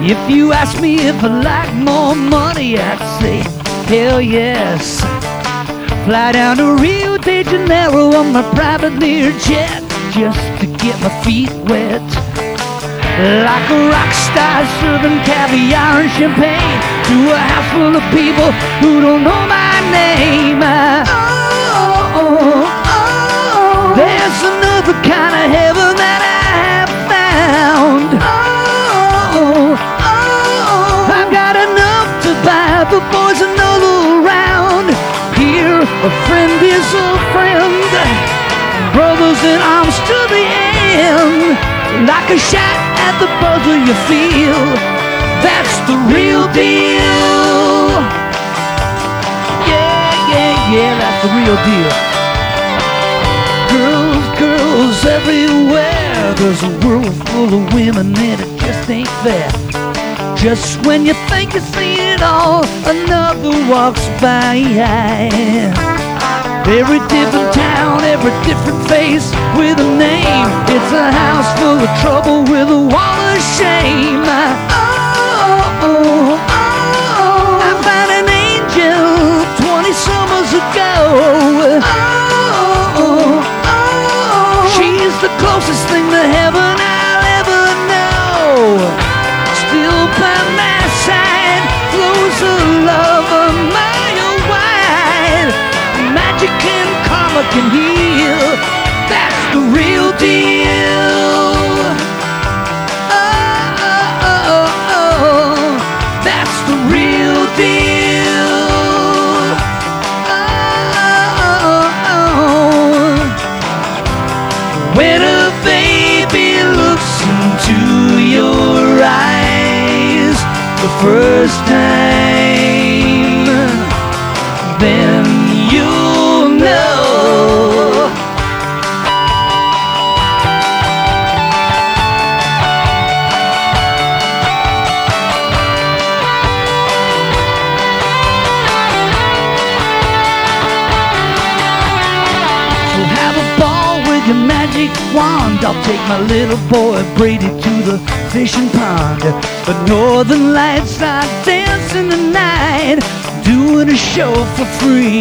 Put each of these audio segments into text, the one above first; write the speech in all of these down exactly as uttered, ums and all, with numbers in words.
If you ask me if I like more money, I'd say hell yes. Fly down to Rio de Janeiro on my private Learjet just to get my feet wet. Like a rock star serving caviar and champagne to a house full of people who don't know my name. Oh, oh, oh, there's another kind of heaven that I have found. Oh, oh, I've got enough to buy the boys another round. Here, a friend is a friend, brothers in arms to the end. Like a shot at the buzzer you feel, that's the real deal. Yeah, yeah, yeah, that's the real deal. Girls, girls everywhere. There's a world full of women and it just ain't fair. Just when you think you see it all, another walks by. Every different town, every different face with a name. It's a house full of trouble with a wall of shame. Oh, oh, oh, I found an angel twenty summers ago. Oh, oh, oh, she's the closest thing to heaven I'll ever know. Still by my side flows a love a mile wide. Magic and karma can heal. That's the real deal. Oh, oh, oh, oh. That's the real deal. Oh, oh, oh. When a baby looks into your eyes the first time, then you'll know. So have a ball with your magic wand. I'll take my little boy Brady to the fishing pond. The northern lights are dancing tonight, doing a show for free.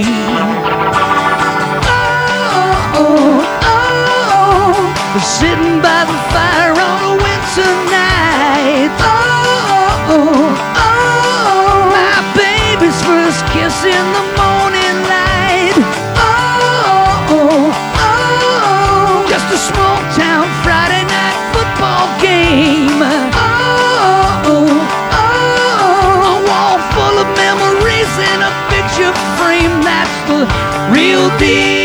Oh, oh, oh, sitting by the fire on a winter night. Oh, oh, oh, my baby's first kiss in the morning light. Oh, oh, oh, just a small town Friday night football game. Oh, oh, oh, a wall full of memories in a picture frame. That's the real deal.